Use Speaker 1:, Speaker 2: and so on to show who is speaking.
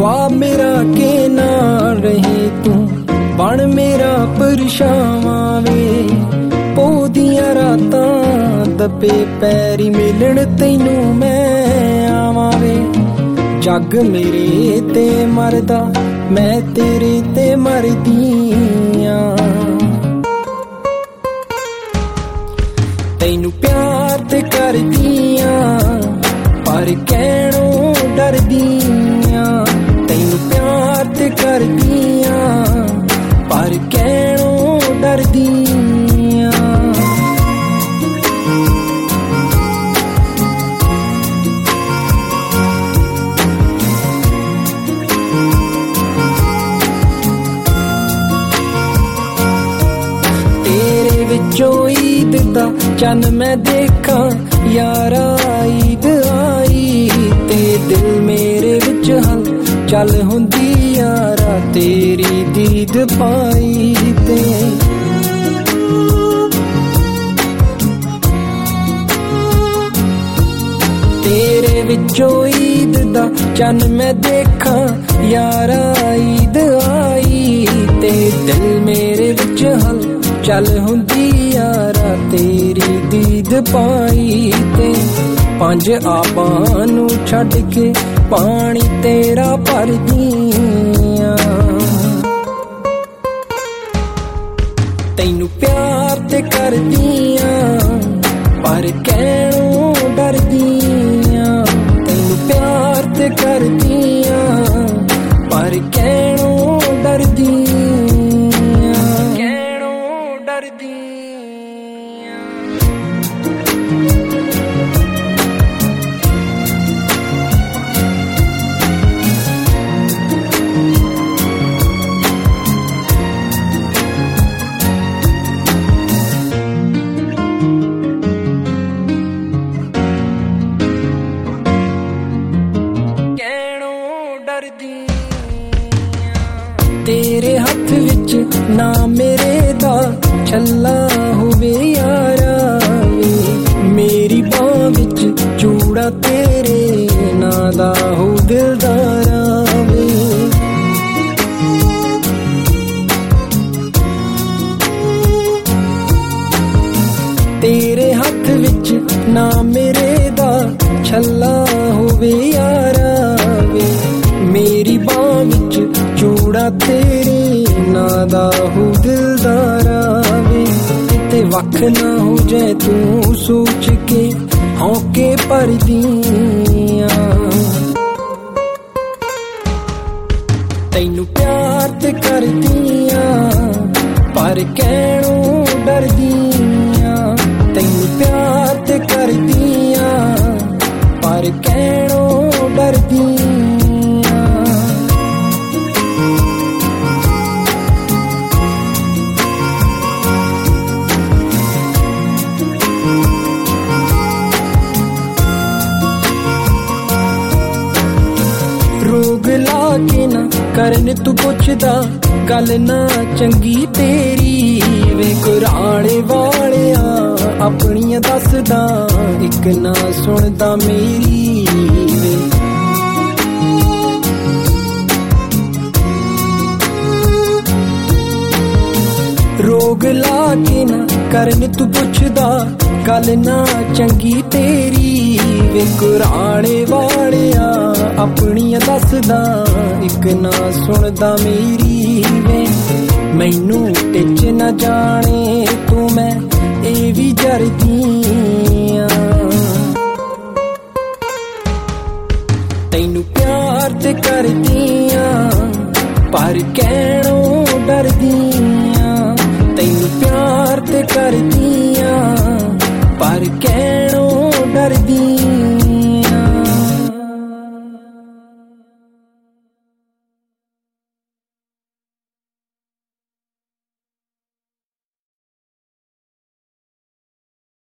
Speaker 1: ख्वाब मेरा के नाल रहे तू बन मेरा परछावां वे पोदियां रातां दबे पैरी मिलन तैनू मैं आवां वे जग मेरे ते मरदा मैं तेरे ते मरदी आं तैनू प्यार ते करदी आं पर कहणों डरदी आं तैनू प्यार ते करदी आं पर कहणों डरदी आं तेरे विचों ईद दा चन मैं देखा यारा ईद आई ते दिल मेरे विच हल चल हुंदी यारा तेरी दीद पाई ते तेरे विचों ईद दा चन मैं देखा यारा ईद आई ते दिल मेरे विच हल चल हुंदी यारा तेरी दीद पाई ते पंज आबां नू छड्ड के पानी तेरा भरदी आं तैनू प्यार ते करदी आं पर कहणों डरदी आं तैनू प्यार ते करदी आं पर कहणों डरदी तेरे हथ विच ना मेरे दा छल्ला होवे यारा वे मेरी बाह विच चूड़ा तेरे ना दा हो दिलदारा वे तेरे हथ विच ना मेरे दा छल्ला होवे यारा वे मेरी बाह विच चूड़ा तेरे ना दा हो दिलदारा वे किते वख ना हो जाए तू सोच के हौके भरदी आं तैनू प्यार ते करदी आं पर कहणों डरदी आं तैनू प्यार ते करदी आं पर कहणों डरदी रोग ला के ना करन तू पुछदा गल ना चंगी तेरी वे कुराने वालिया अपनियां दसदा इक ना सुनदा मेरी वे रोग ला के ना करन तू पुछदा गल ना चंगी तेरी वे कुराने वालिया अपनियां दसदा इक ना सुनदा मेरी वे मैनू टिच ना जाने तू मैं ए भी जरदी आं तैनू प्यार ते करदी आं पर कहणों डरदी आं तैनू प्यार ते करदी